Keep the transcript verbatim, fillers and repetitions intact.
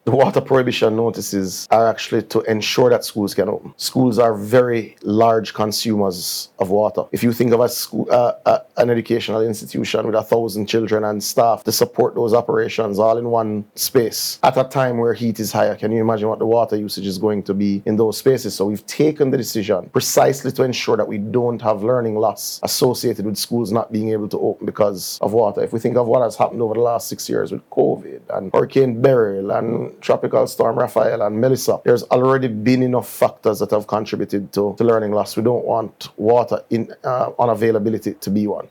The water prohibition notices are actually to ensure that schools can open. Schools are very large consumers of water. If you think of a school, uh, uh, an educational institution with a thousand children and staff to support those operations all in one space at a time where heat is higher, can you imagine what the water usage is going to be in those spaces? So we've taken the decision precisely to ensure that we don't have learning loss associated with schools not being able to open because of water. If we think of what has happened over the last six years with COVID and Hurricane Beryl and Tropical Storm Raphael and Melissa, there's already been enough factors that have contributed to, to learning loss. We don't want water in uh, unavailability to be one.